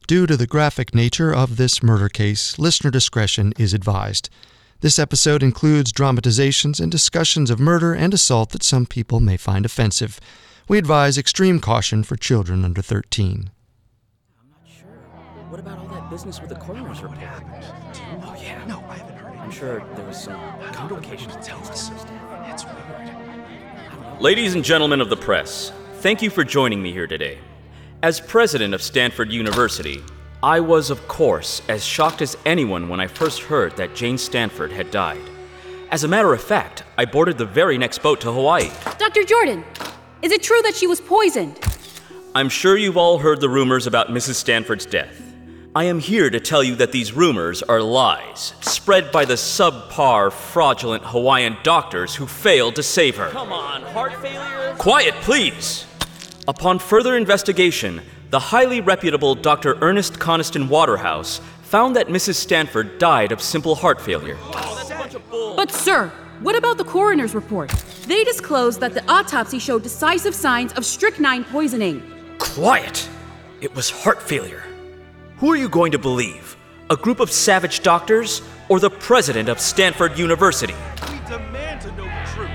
Due to the graphic nature of this murder case, listener discretion is advised. This episode includes dramatizations and discussions of murder and assault that some people may find offensive. We advise extreme caution for children under 13. I'm not sure. What about all that business with the coroner's report? Oh, yeah. No, I haven't heard it. I'm sure there was some complications. Tell us. It's weird. Ladies and gentlemen of the press, thank you for joining me here today. As president of Stanford University, I was, of course, as shocked as anyone when I first heard that Jane Stanford had died. As a matter of fact, I boarded the very next boat to Hawaii. Dr. Jordan, is it true that she was poisoned? I'm sure you've all heard the rumors about Mrs. Stanford's death. I am here to tell you that these rumors are lies, spread by the subpar, fraudulent Hawaiian doctors who failed to save her. Come on, heart failure? Quiet, please! Upon further investigation, the highly reputable Dr. Ernest Coniston Waterhouse found that Mrs. Stanford died of simple heart failure. Oh, that's a bunch of bull. But sir, what about the coroner's report? They disclosed that the autopsy showed decisive signs of strychnine poisoning. Quiet! It was heart failure. Who are you going to believe? A group of savage doctors or the president of Stanford University? We demand to know the truth.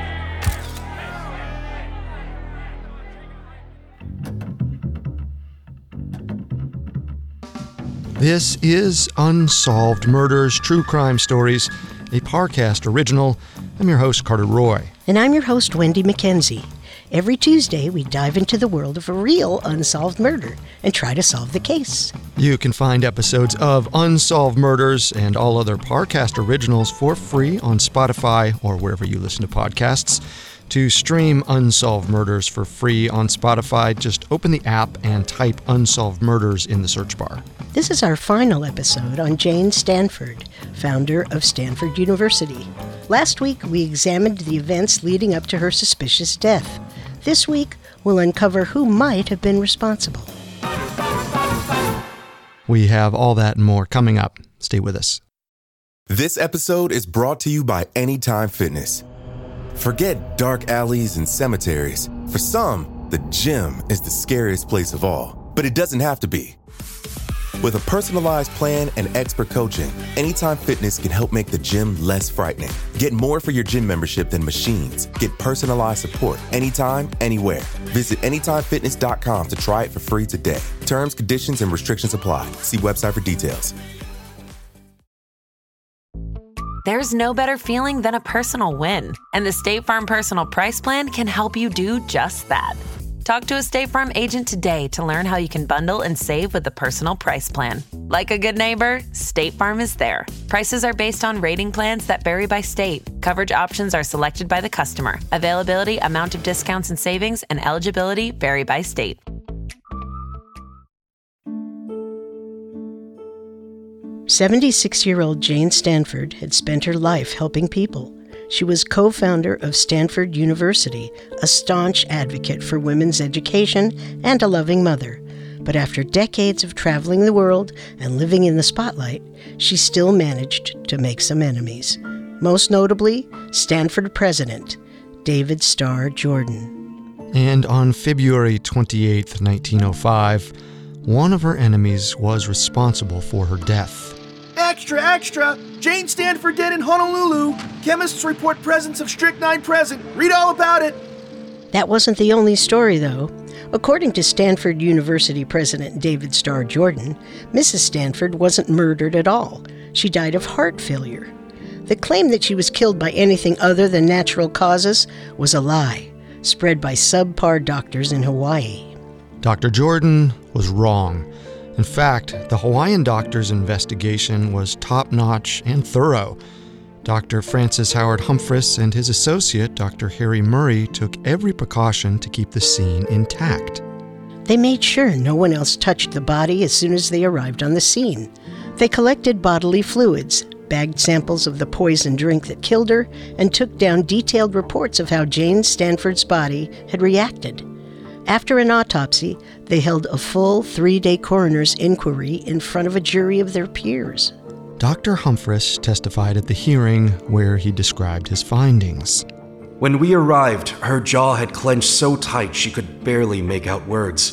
This is Unsolved Murders, True Crime Stories, a Parcast original. I'm your host, Carter Roy. And I'm your host, Wendy McKenzie. Every Tuesday, we dive into the world of a real unsolved murder and try to solve the case. You can find episodes of Unsolved Murders and all other Parcast originals for free on Spotify or wherever you listen to podcasts. To stream Unsolved Murders for free on Spotify, just open the app and type Unsolved Murders in the search bar. This is our final episode on Jane Stanford, founder of Stanford University. Last week, we examined the events leading up to her suspicious death. This week, we'll uncover who might have been responsible. We have all that and more coming up. Stay with us. This episode is brought to you by Anytime Fitness. Forget dark alleys and cemeteries. For some, the gym is the scariest place of all. But it doesn't have to be. With a personalized plan and expert coaching, Anytime Fitness can help make the gym less frightening. Get more for your gym membership than machines. Get personalized support anytime, anywhere. Visit AnytimeFitness.com to try it for free today. Terms, conditions, and restrictions apply. See website for details. There's no better feeling than a personal win, and the State Farm Personal Price Plan can help you do just that. Talk to a State Farm agent today to learn how you can bundle and save with the Personal Price Plan. Like a good neighbor, State Farm is there. Prices are based on rating plans that vary by state. Coverage options are selected by the customer. Availability, amount of discounts and savings, and eligibility vary by state. "76-year-old Jane Stanford had spent her life helping people. She was co-founder of Stanford University, a staunch advocate for women's education and a loving mother. But after decades of traveling the world and living in the spotlight, she still managed to make some enemies. Most notably, Stanford president David Starr Jordan. And on February 28, 1905, one of her enemies was responsible for her death. Extra, extra! Jane Stanford dead in Honolulu. Chemists report presence of strychnine present. Read all about it. That wasn't the only story, though. According to Stanford University President David Starr Jordan, Mrs. Stanford wasn't murdered at all. She died of heart failure. The claim that she was killed by anything other than natural causes was a lie, spread by subpar doctors in Hawaii. Dr. Jordan was wrong. In fact, the Hawaiian doctor's investigation was top-notch and thorough. Dr. Francis Howard Humphris and his associate, Dr. Harry Murray, took every precaution to keep the scene intact. They made sure no one else touched the body as soon as they arrived on the scene. They collected bodily fluids, bagged samples of the poison drink that killed her, and took down detailed reports of how Jane Stanford's body had reacted. After an autopsy, they held a full 3-day coroner's inquiry in front of a jury of their peers. Dr. Humphris testified at the hearing where he described his findings. When we arrived, her jaw had clenched so tight she could barely make out words.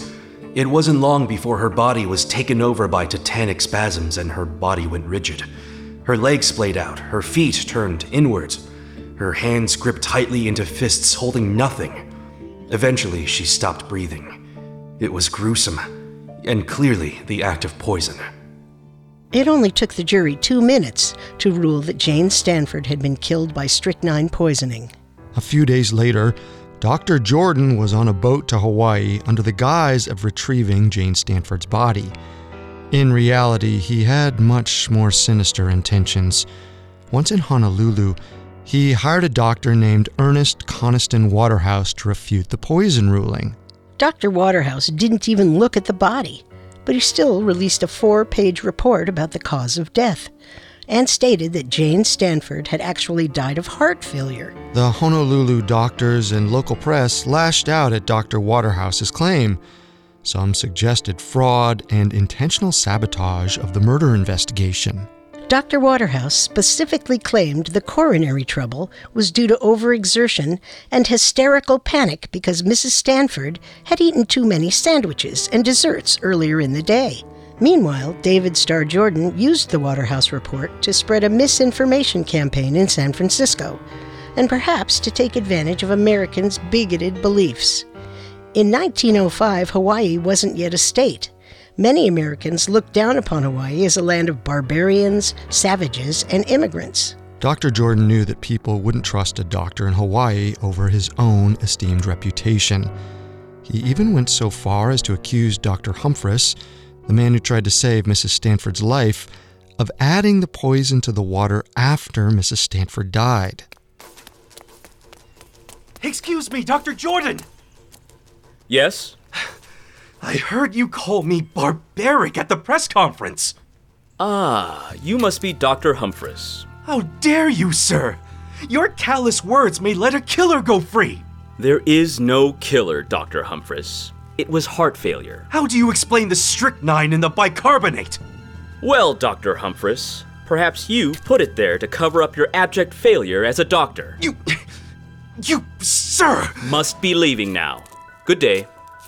It wasn't long before her body was taken over by tetanic spasms and her body went rigid. Her legs splayed out, her feet turned inwards, her hands gripped tightly into fists holding nothing. Eventually, she stopped breathing. It was gruesome, and clearly the act of poison. It only took the jury 2 minutes to rule that Jane Stanford had been killed by strychnine poisoning. A few days later, Dr. Jordan was on a boat to Hawaii under the guise of retrieving Jane Stanford's body. In reality, he had much more sinister intentions. Once in Honolulu, he hired a doctor named Ernest Coniston Waterhouse to refute the poison ruling. Dr. Waterhouse didn't even look at the body, but he still released a 4-page report about the cause of death, and stated that Jane Stanford had actually died of heart failure. The Honolulu doctors and local press lashed out at Dr. Waterhouse's claim. Some suggested fraud and intentional sabotage of the murder investigation. Dr. Waterhouse specifically claimed the coronary trouble was due to overexertion and hysterical panic because Mrs. Stanford had eaten too many sandwiches and desserts earlier in the day. Meanwhile, David Starr Jordan used the Waterhouse report to spread a misinformation campaign in San Francisco, and perhaps to take advantage of Americans' bigoted beliefs. In 1905, Hawaii wasn't yet a state. Many Americans looked down upon Hawaii as a land of barbarians, savages, and immigrants. Dr. Jordan knew that people wouldn't trust a doctor in Hawaii over his own esteemed reputation. He even went so far as to accuse Dr. Humphris, the man who tried to save Mrs. Stanford's life, of adding the poison to the water after Mrs. Stanford died. Excuse me, Dr. Jordan! Yes? I heard you call me barbaric at the press conference. Ah, you must be Dr. Humphris. How dare you, sir? Your callous words may let a killer go free. There is no killer, Dr. Humphris. It was heart failure. How do you explain the strychnine in the bicarbonate? Well, Dr. Humphris, perhaps you put it there to cover up your abject failure as a doctor. You, sir! Must be leaving now. Good day.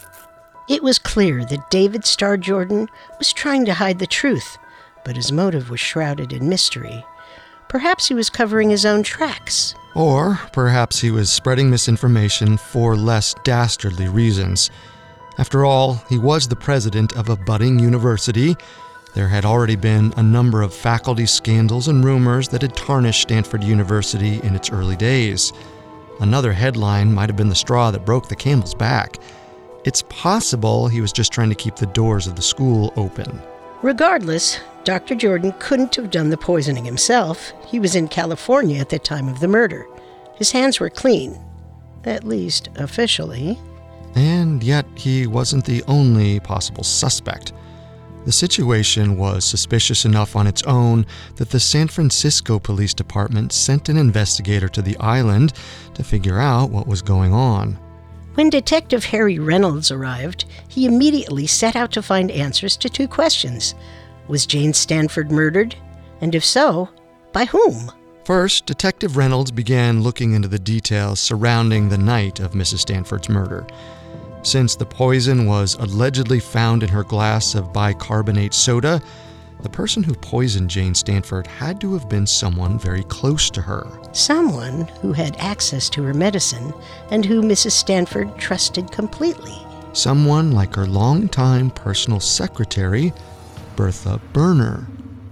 It was clear that David Starr Jordan was trying to hide the truth, but his motive was shrouded in mystery. Perhaps he was covering his own tracks. Or perhaps he was spreading misinformation for less dastardly reasons. After all, he was the president of a budding university. There had already been a number of faculty scandals and rumors that had tarnished Stanford University in its early days. Another headline might have been the straw that broke the camel's back. It's possible he was just trying to keep the doors of the school open. Regardless, Dr. Jordan couldn't have done the poisoning himself. He was in California at the time of the murder. His hands were clean, at least officially. And yet he wasn't the only possible suspect. The situation was suspicious enough on its own that the San Francisco Police Department sent an investigator to the island to figure out what was going on. When Detective Harry Reynolds arrived, he immediately set out to find answers to 2 questions. Was Jane Stanford murdered? And if so, by whom? First, Detective Reynolds began looking into the details surrounding the night of Mrs. Stanford's murder. Since the poison was allegedly found in her glass of bicarbonate soda, the person who poisoned Jane Stanford had to have been someone very close to her. Someone who had access to her medicine and who Mrs. Stanford trusted completely. Someone like her longtime personal secretary, Bertha Berner.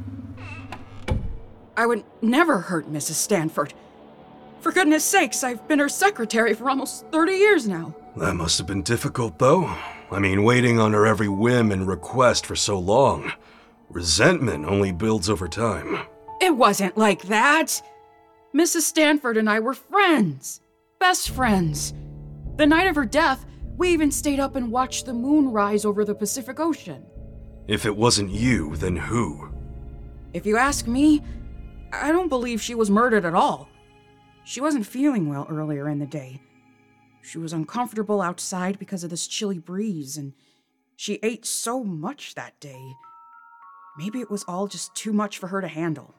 I would never hurt Mrs. Stanford. For goodness sakes, I've been her secretary for almost 30 years now. That must have been difficult, though. I mean, waiting on her every whim and request for so long. Resentment only builds over time. It wasn't like that. Mrs. Stanford and I were friends. Best friends. The night of her death, we even stayed up and watched the moon rise over the Pacific Ocean. If it wasn't you, then who? If you ask me, I don't believe she was murdered at all. She wasn't feeling well earlier in the day. She was uncomfortable outside because of this chilly breeze, and she ate so much that day. Maybe it was all just too much for her to handle.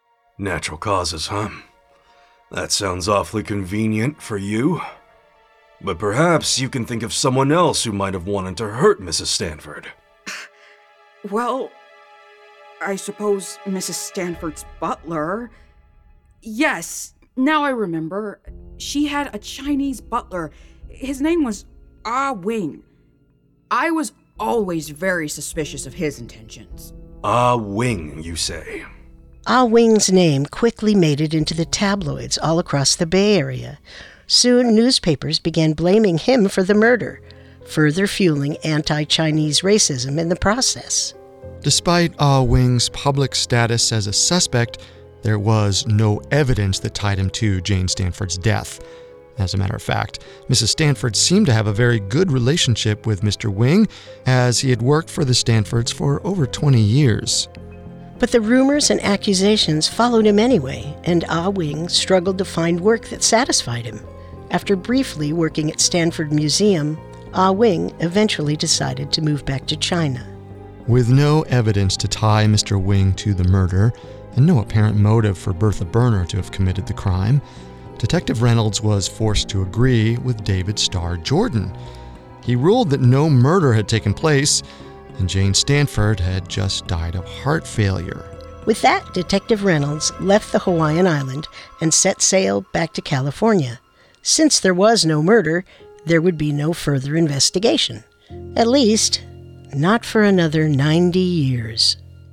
Natural causes, huh? That sounds awfully convenient for you. But perhaps you can think of someone else who might have wanted to hurt Mrs. Stanford. Well, I suppose Mrs. Stanford's butler. Yes, now I remember. She had a Chinese butler. His name was Ah Wing. I was always very suspicious of his intentions. Ah Wing, you say? Ah Wing's name quickly made it into the tabloids all across the Bay Area. Soon, newspapers began blaming him for the murder, further fueling anti-Chinese racism in the process. Despite Ah Wing's public status as a suspect, there was no evidence that tied him to Jane Stanford's death. As a matter of fact, Mrs. Stanford seemed to have a very good relationship with Mr. Wing, as he had worked for the Stanfords for over 20 years. But the rumors and accusations followed him anyway, and Ah Wing struggled to find work that satisfied him. After briefly working at Stanford Museum, Ah Wing eventually decided to move back to China. With no evidence to tie Mr. Wing to the murder, and no apparent motive for Bertha Berner to have committed the crime, Detective Reynolds was forced to agree with David Starr Jordan. He ruled that no murder had taken place, and Jane Stanford had just died of heart failure. With that, Detective Reynolds left the Hawaiian island and set sail back to California. Since there was no murder, there would be no further investigation. At least, not for another 90 years.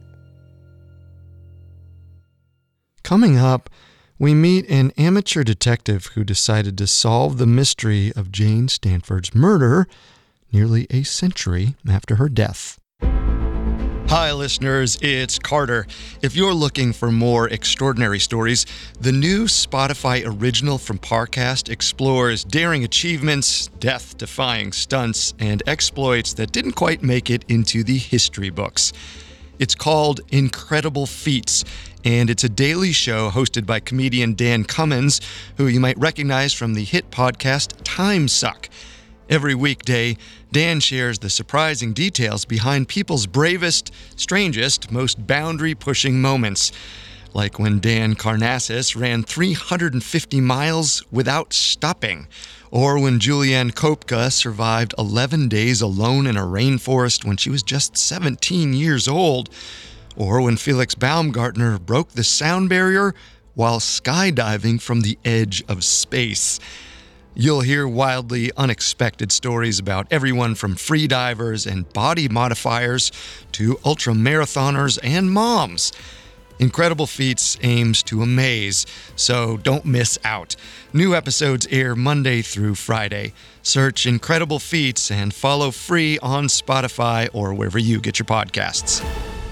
Coming up, we meet an amateur detective who decided to solve the mystery of Jane Stanford's murder nearly a century after her death. Hi, listeners, it's Carter. If you're looking for more extraordinary stories, the new Spotify original from Parcast explores daring achievements, death-defying stunts, and exploits that didn't quite make it into the history books. It's called Incredible Feats, and it's a daily show hosted by comedian Dan Cummins, who you might recognize from the hit podcast Time Suck. Every weekday, Dan shares the surprising details behind people's bravest, strangest, most boundary-pushing moments. Like when Dan Karnassus ran 350 miles without stopping, or when Julianne Kopka survived 11 days alone in a rainforest when she was just 17 years old, or when Felix Baumgartner broke the sound barrier while skydiving from the edge of space. You'll hear wildly unexpected stories about everyone from freedivers and body modifiers to ultramarathoners and moms. Incredible Feats aims to amaze, so don't miss out. New episodes air Monday through Friday. Search Incredible Feats and follow free on Spotify or wherever you get your podcasts.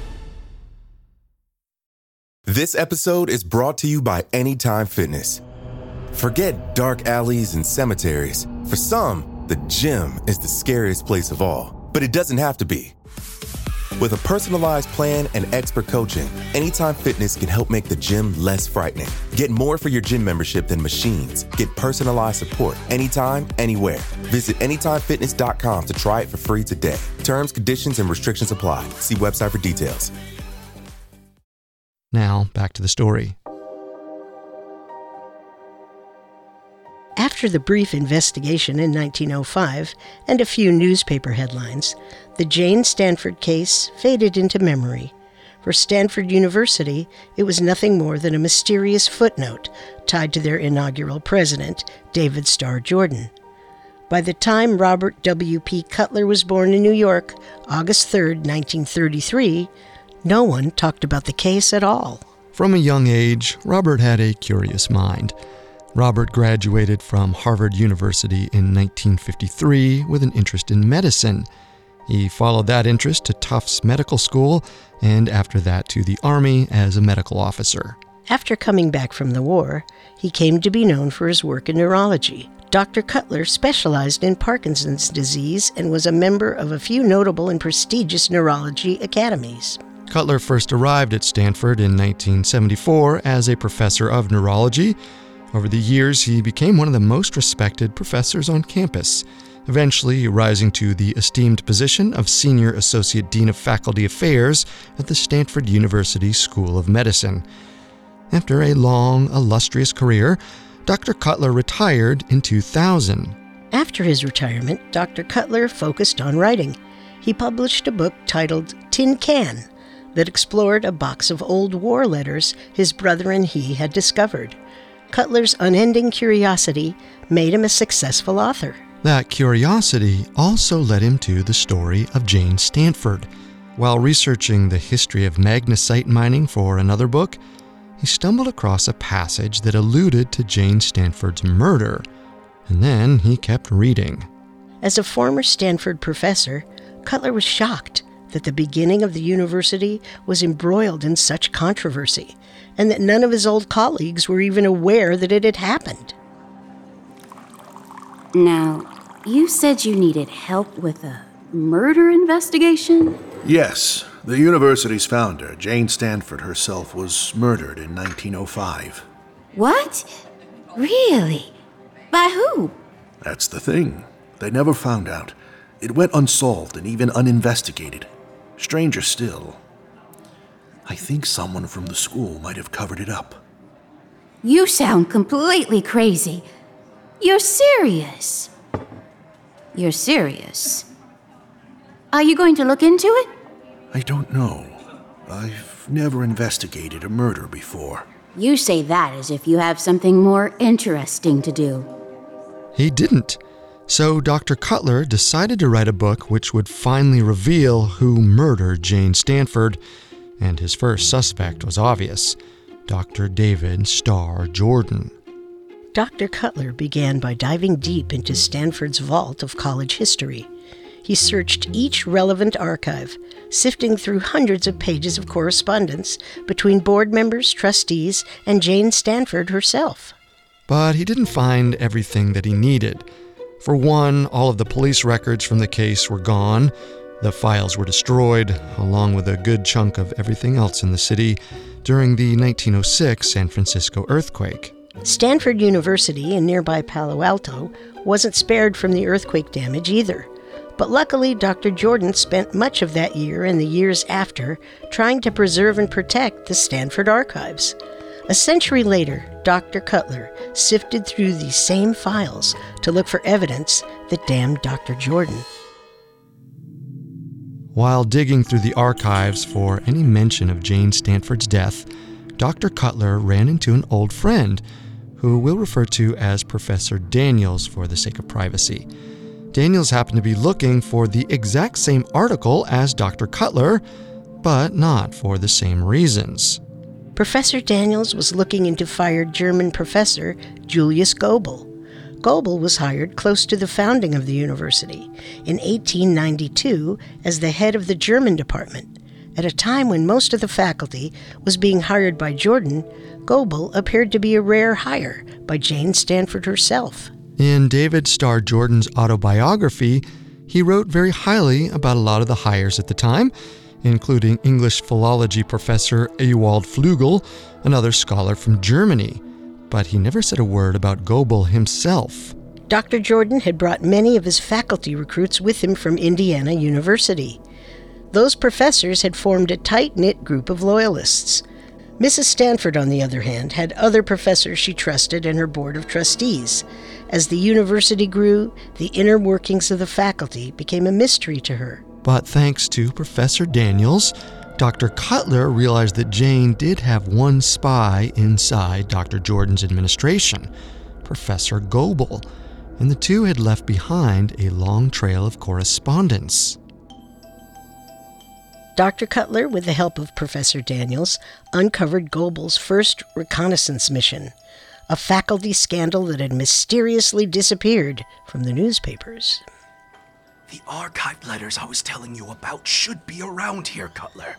This episode is brought to you by Anytime Fitness. Forget dark alleys and cemeteries. For some, the gym is the scariest place of all. But it doesn't have to be. With a personalized plan and expert coaching, Anytime Fitness can help make the gym less frightening. Get more for your gym membership than machines. Get personalized support anytime, anywhere. Visit AnytimeFitness.com to try it for free today. Terms, conditions, and restrictions apply. See website for details. Now, back to the story. After the brief investigation in 1905 and a few newspaper headlines, the Jane Stanford case faded into memory. For Stanford University, it was nothing more than a mysterious footnote tied to their inaugural president, David Starr Jordan. By the time Robert W.P. Cutler was born in New York, August 3, 1933, no one talked about the case at all. From a young age, Robert had a curious mind. Robert graduated from Harvard University in 1953 with an interest in medicine. He followed that interest to Tufts Medical School and after that to the Army as a medical officer. After coming back from the war, he came to be known for his work in neurology. Dr. Cutler specialized in Parkinson's disease and was a member of a few notable and prestigious neurology academies. Cutler first arrived at Stanford in 1974 as a professor of neurology. Over the years, he became one of the most respected professors on campus, eventually rising to the esteemed position of Senior Associate Dean of Faculty Affairs at the Stanford University School of Medicine. After a long, illustrious career, Dr. Cutler retired in 2000. After his retirement, Dr. Cutler focused on writing. He published a book titled Tin Can that explored a box of old war letters his brother and he had discovered. Cutler's unending curiosity made him a successful author. That curiosity also led him to the story of Jane Stanford. While researching the history of magnesite mining for another book, he stumbled across a passage that alluded to Jane Stanford's murder, and then he kept reading. As a former Stanford professor, Cutler was shocked that the beginning of the university was embroiled in such controversy, and that none of his old colleagues were even aware that it had happened. Now, you said you needed help with a murder investigation? Yes. The university's founder, Jane Stanford herself, was murdered in 1905. What? Really? By who? That's the thing. They never found out. It went unsolved and even uninvestigated. Stranger still, I think someone from the school might have covered it up. You sound completely crazy. You're serious. You're serious. Are you going to look into it? I don't know. I've never investigated a murder before. You say that as if you have something more interesting to do. He didn't. So Dr. Cutler decided to write a book which would finally reveal who murdered Jane Stanford, and his first suspect was obvious: Dr. David Starr Jordan. Dr. Cutler began by diving deep into Stanford's vault of college history. He searched each relevant archive, sifting through hundreds of pages of correspondence between board members, trustees, and Jane Stanford herself. But he didn't find everything that he needed. For one, all of the police records from the case were gone. The files were destroyed, along with a good chunk of everything else in the city during the 1906 San Francisco earthquake. Stanford University in nearby Palo Alto wasn't spared from the earthquake damage either. But luckily, Dr. Jordan spent much of that year and the years after trying to preserve and protect the Stanford archives. A century later, Dr. Cutler sifted through these same files to look for evidence that damned Dr. Jordan. While digging through the archives for any mention of Jane Stanford's death, Dr. Cutler ran into an old friend, who we'll refer to as Professor Daniels for the sake of privacy. Daniels happened to be looking for the exact same article as Dr. Cutler, but not for the same reasons. Professor Daniels was looking into fired German professor Julius Goebel. Goebel was hired close to the founding of the university in 1892 as the head of the German department. At a time when most of the faculty was being hired by Jordan, Goebel appeared to be a rare hire by Jane Stanford herself. In David Starr Jordan's autobiography, he wrote very highly about a lot of the hires at the time, including English philology professor Ewald Flügel, another scholar from Germany. But he never said a word about Goebel himself. Dr. Jordan had brought many of his faculty recruits with him from Indiana University. Those professors had formed a tight-knit group of loyalists. Mrs. Stanford, on the other hand, had other professors she trusted in her board of trustees. As the university grew, the inner workings of the faculty became a mystery to her. But thanks to Professor Daniels, Dr. Cutler realized that Jane did have one spy inside Dr. Jordan's administration, Professor Goebel, and the two had left behind a long trail of correspondence. Dr. Cutler, with the help of Professor Daniels, uncovered Goebel's first reconnaissance mission, a faculty scandal that had mysteriously disappeared from the newspapers. The archived letters I was telling you about should be around here, Cutler.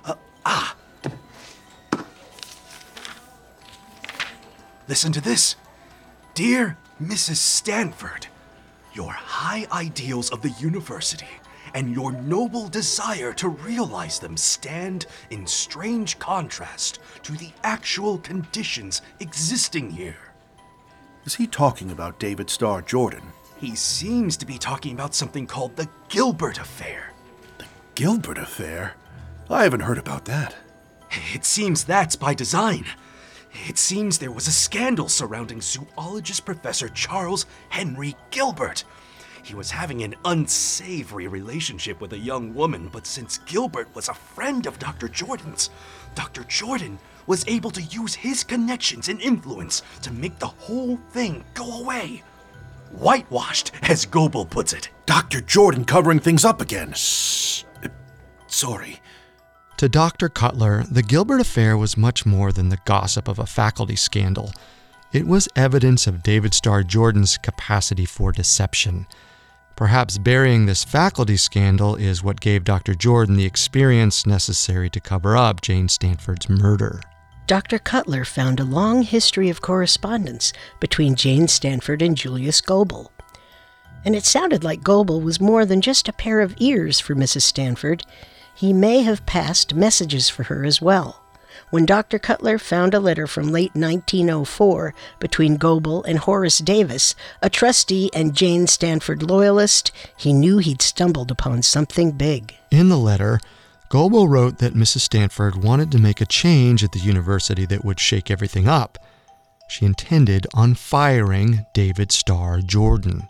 Listen to this. Dear Mrs. Stanford, your high ideals of the university and your noble desire to realize them stand in strange contrast to the actual conditions existing here. Is he talking about David Starr Jordan? He seems to be talking about something called the Gilbert Affair. The Gilbert Affair? I haven't heard about that. It seems that's by design. It seems there was a scandal surrounding zoologist Professor Charles Henry Gilbert. He was having an unsavory relationship with a young woman, but since Gilbert was a friend of Dr. Jordan's, Dr. Jordan was able to use his connections and influence to make the whole thing go away. Whitewashed, as Goebel puts it. Dr. Jordan covering things up again. Shh. Sorry. To Dr. Cutler, the Gilbert affair was much more than the gossip of a faculty scandal. It was evidence of David Starr Jordan's capacity for deception. Perhaps burying this faculty scandal is what gave Dr. Jordan the experience necessary to cover up Jane Stanford's murder. Dr. Cutler found a long history of correspondence between Jane Stanford and Julius Goebel. And it sounded like Goebel was more than just a pair of ears for Mrs. Stanford. He may have passed messages for her as well. When Dr. Cutler found a letter from late 1904 between Goebel and Horace Davis, a trustee and Jane Stanford loyalist, he knew he'd stumbled upon something big. In the letter, Goebel wrote that Mrs. Stanford wanted to make a change at the university that would shake everything up. She intended on firing David Starr Jordan.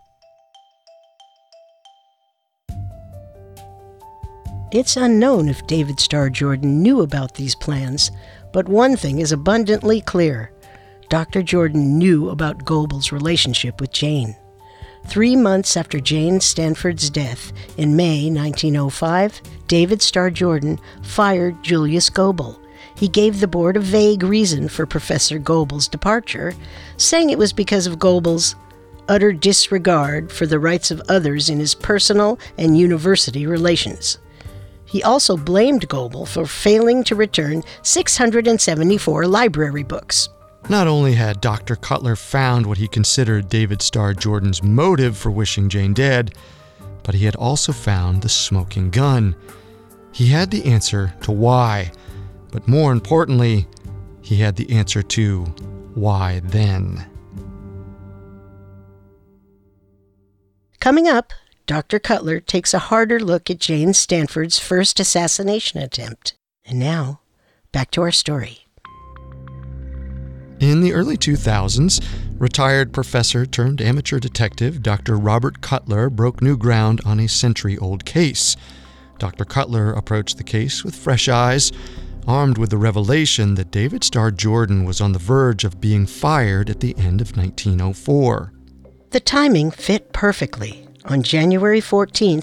It's unknown if David Starr Jordan knew about these plans, but one thing is abundantly clear. Dr. Jordan knew about Goebel's relationship with Jane. 3 months after Jane Stanford's death, in May 1905, David Starr Jordan fired Julius Goebel. He gave the board a vague reason for Professor Goebel's departure, saying it was because of Goebel's utter disregard for the rights of others in his personal and university relations. He also blamed Goebel for failing to return 674 library books. Not only had Dr. Cutler found what he considered David Starr Jordan's motive for wishing Jane dead, but he had also found the smoking gun. He had the answer to why, but more importantly, he had the answer to why then. Coming up, Dr. Cutler takes a harder look at Jane Stanford's first assassination attempt. And now, back to our story. In the early 2000s, retired professor turned amateur detective Dr. Robert Cutler broke new ground on a century-old case. Dr. Cutler approached the case with fresh eyes, armed with the revelation that David Starr Jordan was on the verge of being fired at the end of 1904. The timing fit perfectly. On January 14,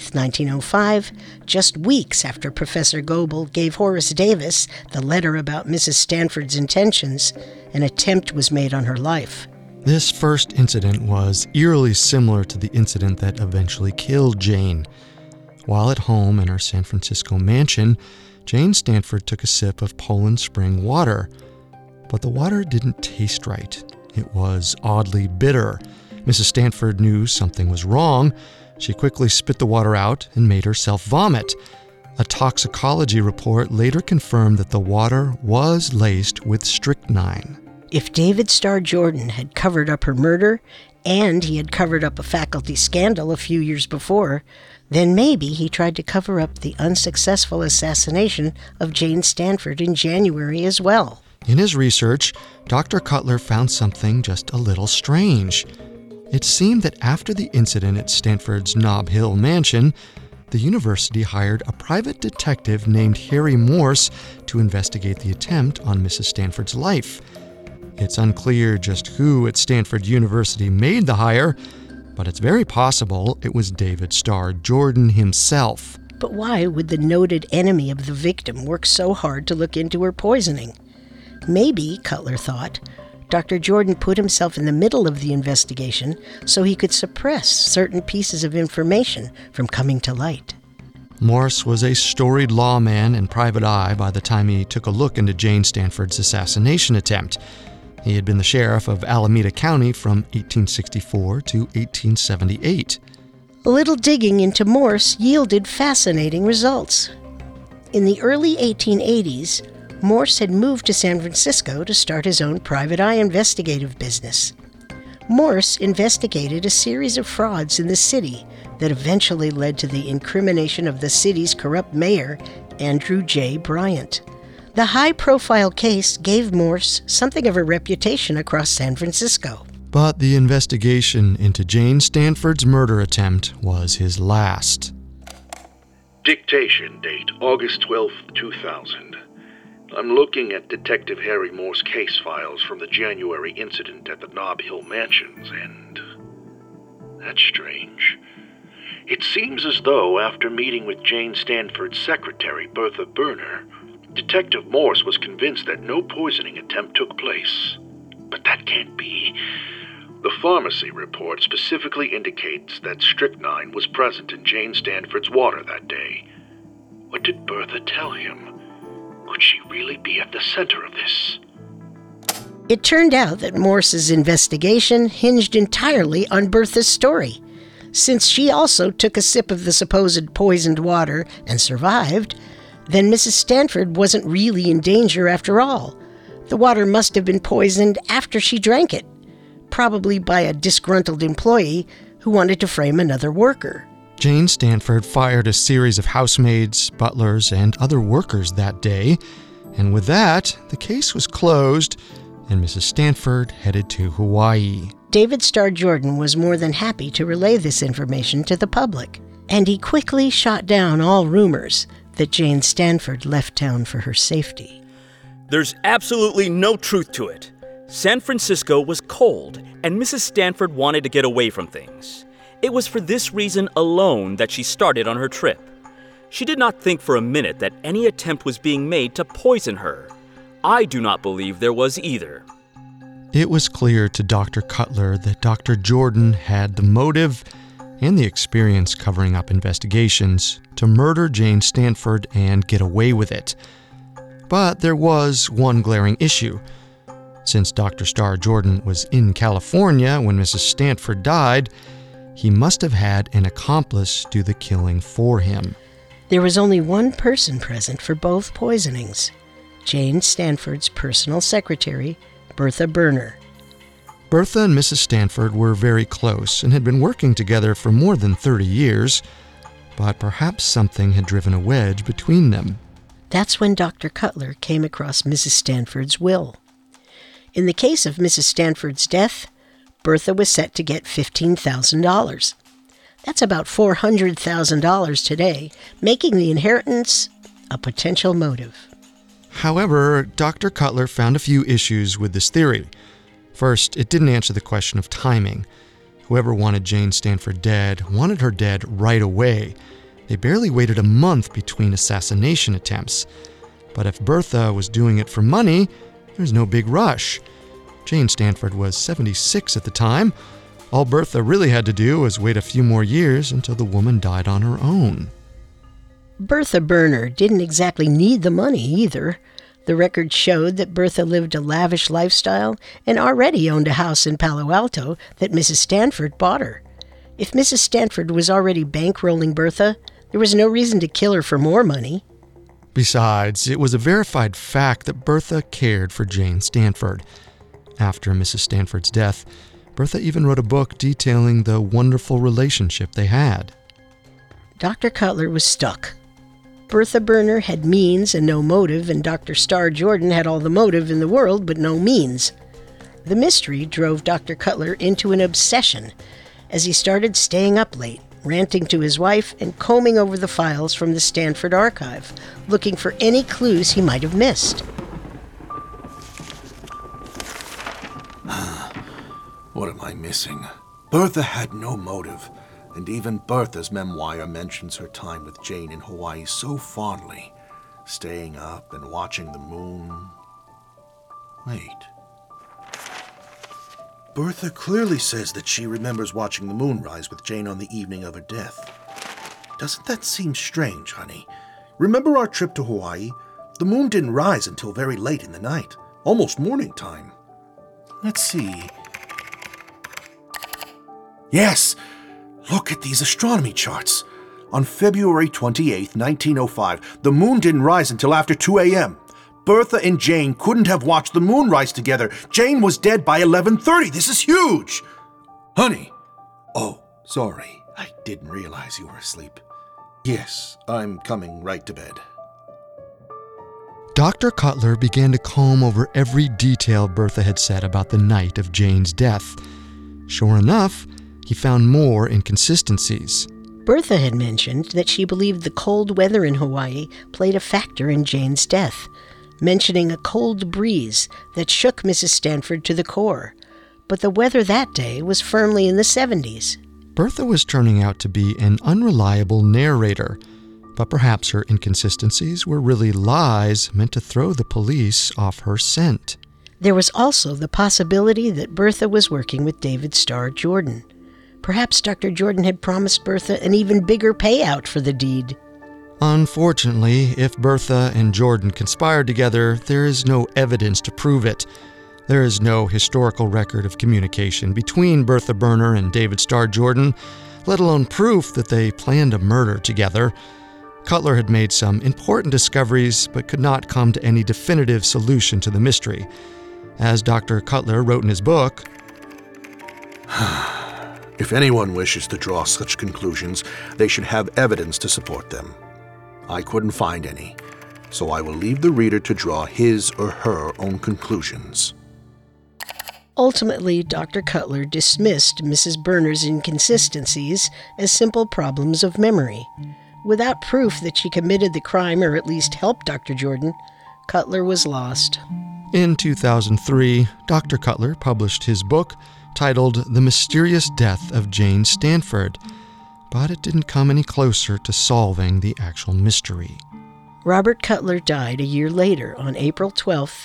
1905, just weeks after Professor Goebel gave Horace Davis the letter about Mrs. Stanford's intentions, an attempt was made on her life. This first incident was eerily similar to the incident that eventually killed Jane. While at home in her San Francisco mansion, Jane Stanford took a sip of Poland Spring water. But the water didn't taste right. It was oddly bitter. Mrs. Stanford knew something was wrong. She quickly spit the water out and made herself vomit. A toxicology report later confirmed that the water was laced with strychnine. If David Starr Jordan had covered up her murder, and he had covered up a faculty scandal a few years before, then maybe he tried to cover up the unsuccessful assassination of Jane Stanford in January as well. In his research, Dr. Cutler found something just a little strange. It seemed that after the incident at Stanford's Nob Hill mansion, the university hired a private detective named Harry Morse to investigate the attempt on Mrs. Stanford's life. It's unclear just who at Stanford University made the hire, but it's very possible it was David Starr Jordan himself. But why would the noted enemy of the victim work so hard to look into her poisoning? Maybe, Cutler thought, Dr. Jordan put himself in the middle of the investigation so he could suppress certain pieces of information from coming to light. Morse was a storied lawman and private eye by the time he took a look into Jane Stanford's assassination attempt. He had been the sheriff of Alameda County from 1864 to 1878. A little digging into Morse yielded fascinating results. In the early 1880s, Morse had moved to San Francisco to start his own private eye investigative business. Morse investigated a series of frauds in the city that eventually led to the incrimination of the city's corrupt mayor, Andrew J. Bryant. The high-profile case gave Morse something of a reputation across San Francisco. But the investigation into Jane Stanford's murder attempt was his last. Dictation date August 12th, 2000. I'm looking at Detective Harry Moore's case files from the January incident at the Nob Hill Mansions, and that's strange. It seems as though after meeting with Jane Stanford's secretary, Bertha Berner, Detective Morse was convinced that no poisoning attempt took place. But that can't be. The pharmacy report specifically indicates that strychnine was present in Jane Stanford's water that day. What did Bertha tell him? Could she really be at the center of this? It turned out that Morse's investigation hinged entirely on Bertha's story. Since she also took a sip of the supposed poisoned water and survived, then Mrs. Stanford wasn't really in danger after all. The water must have been poisoned after she drank it, probably by a disgruntled employee who wanted to frame another worker. Jane Stanford fired a series of housemaids, butlers, and other workers that day, and with that, the case was closed, and Mrs. Stanford headed to Hawaii. David Starr Jordan was more than happy to relay this information to the public, and he quickly shot down all rumors that Jane Stanford left town for her safety. There's absolutely no truth to it. San Francisco was cold, and Mrs. Stanford wanted to get away from things. It was for this reason alone that she started on her trip. She did not think for a minute that any attempt was being made to poison her. I do not believe there was either. It was clear to Dr. Cutler that Dr. Jordan had the motive and the experience covering up investigations to murder Jane Stanford and get away with it. But there was one glaring issue. Since Dr. Starr Jordan was in California when Mrs. Stanford died, he must have had an accomplice do the killing for him. There was only one person present for both poisonings: Jane Stanford's personal secretary, Bertha Berner. Bertha and Mrs. Stanford were very close and had been working together for more than 30 years, but perhaps something had driven a wedge between them. That's when Dr. Cutler came across Mrs. Stanford's will. In the case of Mrs. Stanford's death, Bertha was set to get $15,000. That's about $400,000 today, making the inheritance a potential motive. However, Dr. Cutler found a few issues with this theory. First, it didn't answer the question of timing. Whoever wanted Jane Stanford dead wanted her dead right away. They barely waited a month between assassination attempts. But if Bertha was doing it for money, there was no big rush. Jane Stanford was 76 at the time. All Bertha really had to do was wait a few more years until the woman died on her own. Bertha Berner didn't exactly need the money either. The records showed that Bertha lived a lavish lifestyle and already owned a house in Palo Alto that Mrs. Stanford bought her. If Mrs. Stanford was already bankrolling Bertha, there was no reason to kill her for more money. Besides, it was a verified fact that Bertha cared for Jane Stanford. After Mrs. Stanford's death, Bertha even wrote a book detailing the wonderful relationship they had. Dr. Cutler was stuck. Bertha Berner had means and no motive, and Dr. Starr Jordan had all the motive in the world but no means. The mystery drove Dr. Cutler into an obsession as he started staying up late, ranting to his wife and combing over the files from the Stanford archive, looking for any clues he might have missed. What am I missing? Bertha had no motive, and even Bertha's memoir mentions her time with Jane in Hawaii so fondly, staying up and watching the moon. Wait. Bertha clearly says that she remembers watching the moon rise with Jane on the evening of her death. Doesn't that seem strange, honey? Remember our trip to Hawaii? The moon didn't rise until very late in the night, almost morning time. Let's see. Yes! Look at these astronomy charts. On February 28, 1905, the moon didn't rise until after 2 a.m. Bertha and Jane couldn't have watched the moon rise together. Jane was dead by 11:30. This is huge! Honey! Oh, sorry. I didn't realize you were asleep. Yes, I'm coming right to bed. Dr. Cutler began to comb over every detail Bertha had said about the night of Jane's death. Sure enough, he found more inconsistencies. Bertha had mentioned that she believed the cold weather in Hawaii played a factor in Jane's death, mentioning a cold breeze that shook Mrs. Stanford to the core. But the weather that day was firmly in the 70s. Bertha was turning out to be an unreliable narrator, but perhaps her inconsistencies were really lies meant to throw the police off her scent. There was also the possibility that Bertha was working with David Starr Jordan. Perhaps Dr. Jordan had promised Bertha an even bigger payout for the deed. Unfortunately, if Bertha and Jordan conspired together, there is no evidence to prove it. There is no historical record of communication between Bertha Berner and David Starr Jordan, let alone proof that they planned a murder together. Cutler had made some important discoveries, but could not come to any definitive solution to the mystery. As Dr. Cutler wrote in his book, If anyone wishes to draw such conclusions, they should have evidence to support them. I couldn't find any, so I will leave the reader to draw his or her own conclusions. Ultimately, Dr. Cutler dismissed Mrs. Berner's inconsistencies as simple problems of memory. Without proof that she committed the crime or at least helped Dr. Jordan, Cutler was lost. In 2003, Dr. Cutler published his book titled The Mysterious Death of Jane Stanford, but it didn't come any closer to solving the actual mystery. Robert Cutler died a year later on April 12,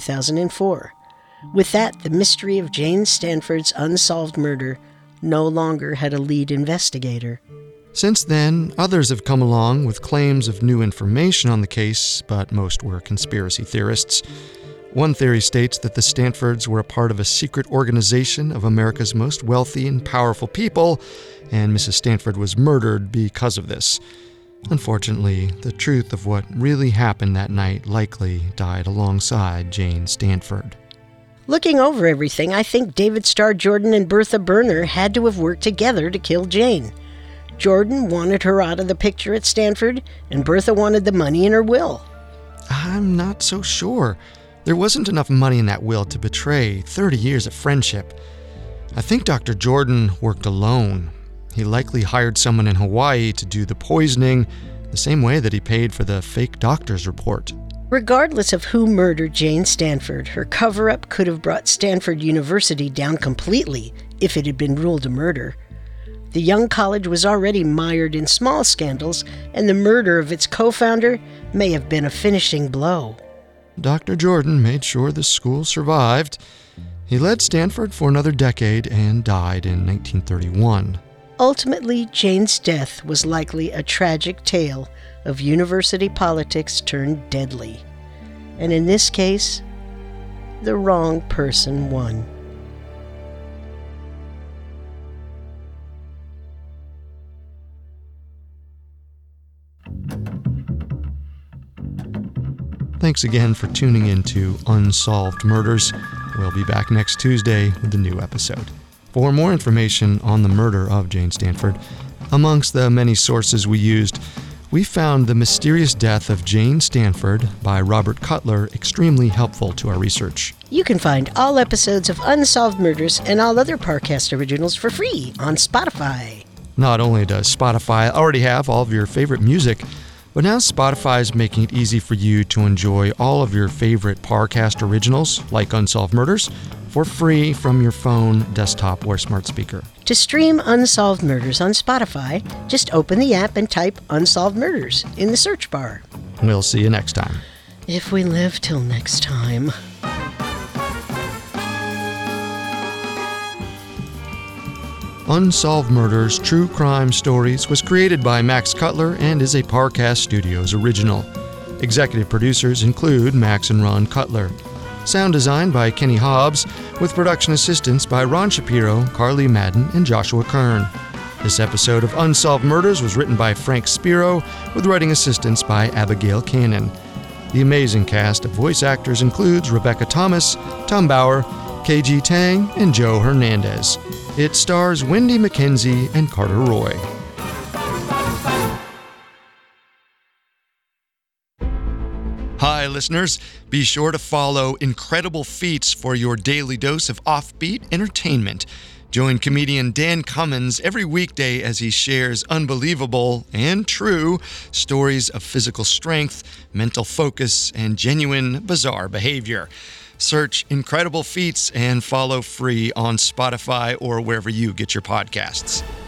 2004. With that, the mystery of Jane Stanford's unsolved murder no longer had a lead investigator. Since then, others have come along with claims of new information on the case, but most were conspiracy theorists. One theory states that the Stanfords were a part of a secret organization of America's most wealthy and powerful people, and Mrs. Stanford was murdered because of this. Unfortunately, the truth of what really happened that night likely died alongside Jane Stanford. Looking over everything, I think David Starr Jordan and Bertha Berner had to have worked together to kill Jane. Jordan wanted her out of the picture at Stanford, and Bertha wanted the money in her will. I'm not so sure. There wasn't enough money in that will to betray 30 years of friendship. I think Dr. Jordan worked alone. He likely hired someone in Hawaii to do the poisoning, the same way that he paid for the fake doctor's report. Regardless of who murdered Jane Stanford, her cover-up could have brought Stanford University down completely if it had been ruled a murder. The young college was already mired in small scandals, and the murder of its co-founder may have been a finishing blow. Dr. Jordan made sure the school survived. He led Stanford for another decade and died in 1931. Ultimately, Jane's death was likely a tragic tale of university politics turned deadly. And in this case, the wrong person won. Thanks again for tuning in to Unsolved Murders. We'll be back next Tuesday with a new episode. For more information on the murder of Jane Stanford, amongst the many sources we used, we found The Mysterious Death of Jane Stanford by Robert Cutler extremely helpful to our research. You can find all episodes of Unsolved Murders and all other Parcast originals for free on Spotify. Not only does Spotify already have all of your favorite music, but now Spotify is making it easy for you to enjoy all of your favorite Parcast originals, like Unsolved Murders, for free from your phone, desktop, or smart speaker. To stream Unsolved Murders on Spotify, just open the app and type Unsolved Murders in the search bar. We'll see you next time. If we live till next time. Unsolved Murders True Crime Stories was created by Max Cutler and is a Parcast Studios original. Executive producers include Max and Ron Cutler. Sound design by Kenny Hobbs, with production assistance by Ron Shapiro, Carly Madden, and Joshua Kern. This episode of Unsolved Murders was written by Frank Spiro, with writing assistance by Abigail Cannon. The amazing cast of voice actors includes Rebecca Thomas, Tom Bauer, KG Tang, and Joe Hernandez. It stars Wendy McKenzie and Carter Roy. Hi, listeners. Be sure to follow Incredible Feats for your daily dose of offbeat entertainment. Join comedian Dan Cummins every weekday as he shares unbelievable and true stories of physical strength, mental focus, and genuine bizarre behavior. Search Incredible Feats and follow free on Spotify or wherever you get your podcasts.